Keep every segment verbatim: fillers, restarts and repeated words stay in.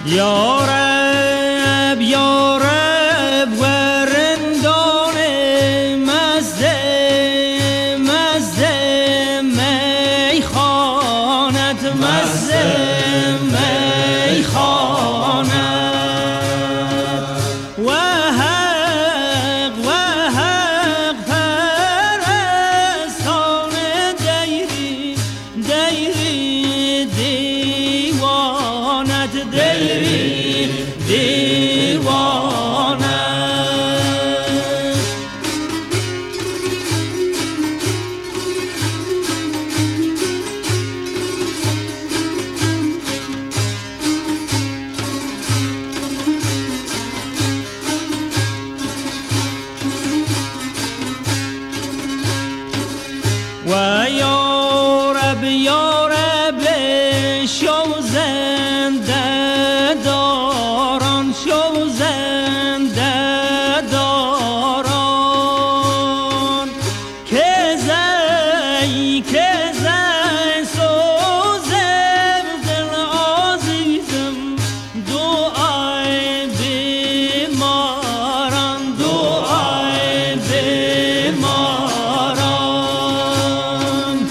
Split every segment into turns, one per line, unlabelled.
یارب یارب ورندان مزه مزه میخانت مزه میخانت و حق و حق پرستان دیری دیری دیوانت دیری دیوانت و یارب یارب شو زنده داران شو زنده داران که زی که زی سوزم دل عزیزم دعای بیماران دعای بیماران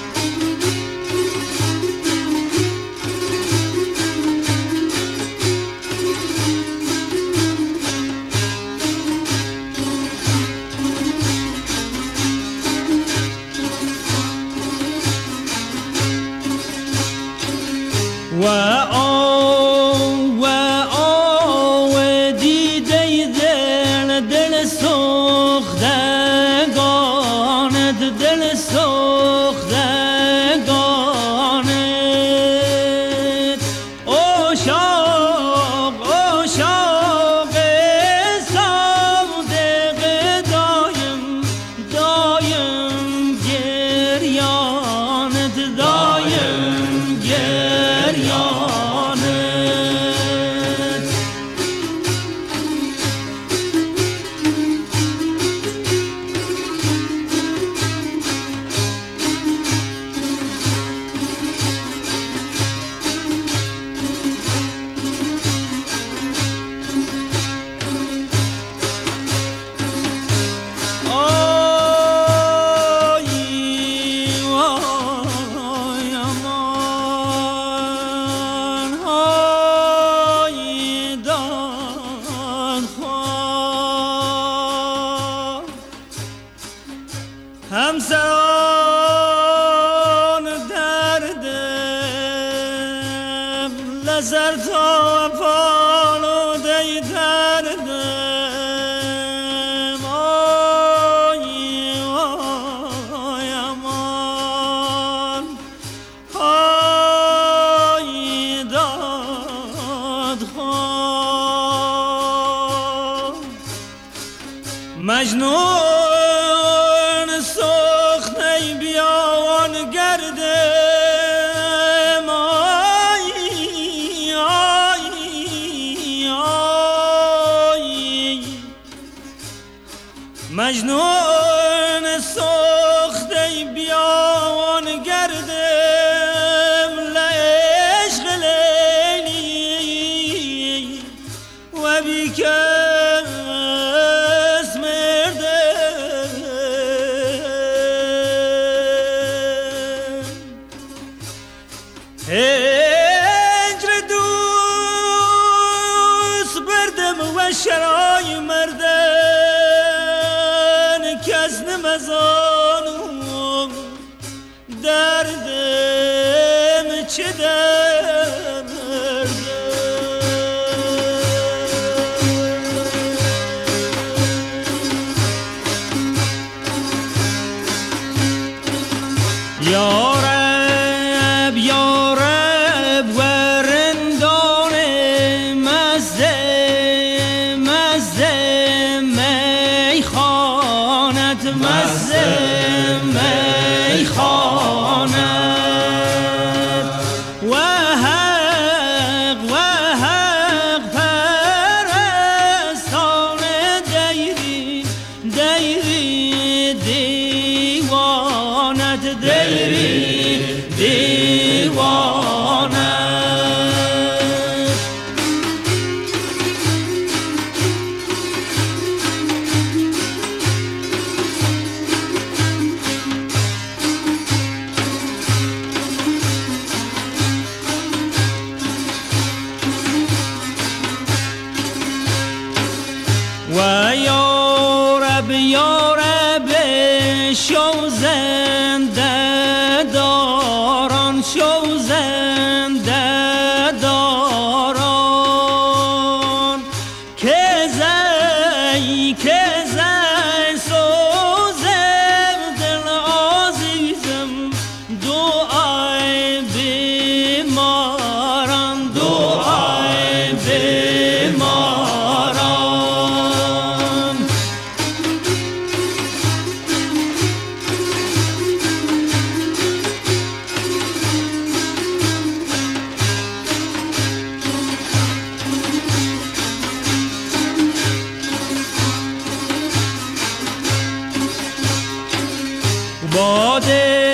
و آو و آو دیده دل دل سوختگانت دل سوختگانت عاشق عاشق صادق دایم دایم گریانت دایم گریانت آی وای امان آی دادخواه همسران دردم لزر تا پالوده دردم آی وای امان آی دادخواه مجنون سخنی بیان گردم آی آی آی مجنون سخنی بیان گردم لعشق لیلی و بیکس مردم هجر دوست بردم و شرای مردن کس نمزانم دردم چه دردم یارب یارب ورندان مزه مزه میخانت مزه میخانت و حق و حق پرستان دیری دیری دیوانت دیری دیوانت شو زنده داران شو زنده داران که زی که زی سوزم دل عزیزم دعای بیماران دعای بیماران باده